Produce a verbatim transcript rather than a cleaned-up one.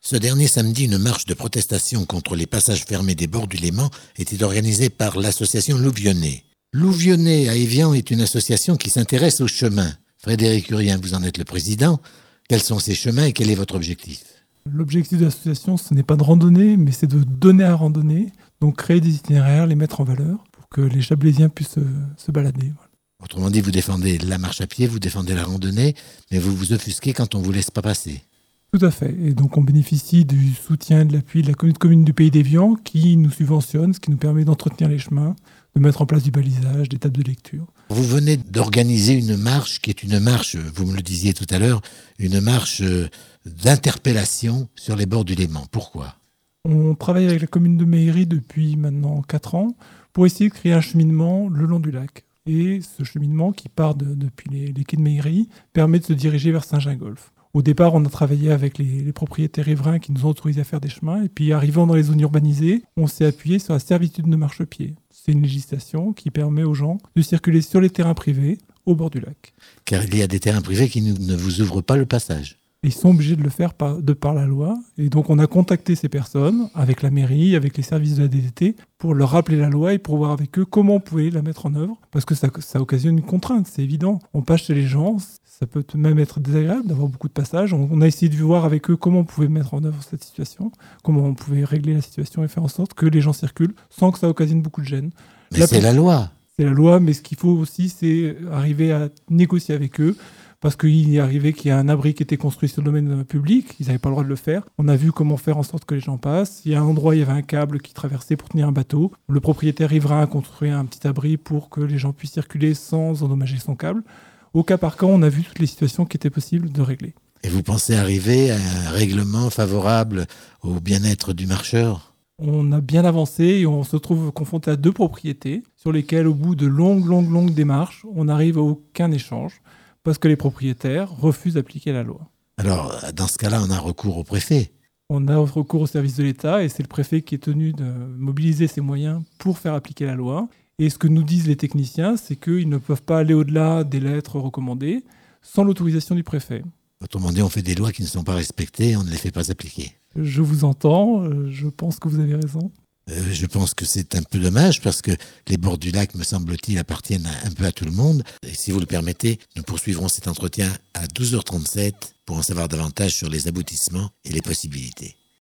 Ce dernier samedi, une marche de protestation contre les passages fermés des bords du Léman était organisée par l'association Louvionnet. Louvionnet à Évian est une association qui s'intéresse aux chemins. Frédéric Urien, vous en êtes le président. Quels sont ces chemins et quel est votre objectif ? L'objectif de l'association, ce n'est pas de randonner, mais c'est de donner à randonner, donc créer des itinéraires, les mettre en valeur pour que les Chablaisiens puissent se, se balader. Voilà. Autrement dit, vous défendez la marche à pied, vous défendez la randonnée, mais vous vous offusquez quand on ne vous laisse pas passer. Tout à fait. Et donc on bénéficie du soutien, de l'appui de la communauté de communes du Pays d'Évian qui nous subventionne, ce qui nous permet d'entretenir les chemins, de mettre en place du balisage, des tables de lecture. Vous venez d'organiser une marche qui est une marche, vous me le disiez tout à l'heure, une marche d'interpellation sur les bords du Léman. Pourquoi ? On travaille avec la commune de Méhéry depuis maintenant quatre ans pour essayer de créer un cheminement le long du lac. Et ce cheminement qui part de, depuis les, les quais de Méhéry permet de se diriger vers Saint-Gingolph. Au départ, on a travaillé avec les, les propriétaires riverains qui nous ont autorisé à faire des chemins. Et puis, arrivant dans les zones urbanisées, on s'est appuyé sur la servitude de marche-pied. C'est une législation qui permet aux gens de circuler sur les terrains privés au bord du lac. Car il y a des terrains privés qui ne vous ouvrent pas le passage. Ils sont obligés de le faire par, de par la loi. Et donc, on a contacté ces personnes avec la mairie, avec les services de la D D T, pour leur rappeler la loi et pour voir avec eux comment on pouvait la mettre en œuvre. Parce que ça, ça occasionne une contrainte, c'est évident. On passe chez les gens, ça peut même être désagréable d'avoir beaucoup de passages. On, on a essayé de voir avec eux comment on pouvait mettre en œuvre cette situation, comment on pouvait régler la situation et faire en sorte que les gens circulent sans que ça occasionne beaucoup de gêne. Mais là, c'est la loi. C'est la loi, mais ce qu'il faut aussi, c'est arriver à négocier avec eux. Parce qu'il est arrivé qu'il y a un abri qui était construit sur le domaine public, ils n'avaient pas le droit de le faire. On a vu comment faire en sorte que les gens passent. Il y a un endroit, il y avait un câble qui traversait pour tenir un bateau. Le propriétaire riverain a construit un petit abri pour que les gens puissent circuler sans endommager son câble. Au cas par cas, on a vu toutes les situations qui étaient possibles de régler. Et vous pensez arriver à un règlement favorable au bien-être du marcheur ? On a bien avancé et on se trouve confronté à deux propriétés sur lesquelles, au bout de longues, longues, longues démarches, on n'arrive à aucun échange. Parce que les propriétaires refusent d'appliquer la loi. Alors, dans ce cas-là, on a recours au préfet. On a recours au service de l'État et c'est le préfet qui est tenu de mobiliser ses moyens pour faire appliquer la loi. Et ce que nous disent les techniciens, c'est qu'ils ne peuvent pas aller au-delà des lettres recommandées sans l'autorisation du préfet. Autrement dit, on fait des lois qui ne sont pas respectées et on ne les fait pas appliquer. Je vous entends, je pense que vous avez raison. Euh, je pense que c'est un peu dommage parce que les bords du lac, me semble-t-il, appartiennent un peu à tout le monde. Et si vous le permettez, nous poursuivrons cet entretien à douze heures trente-sept pour en savoir davantage sur les aboutissements et les possibilités.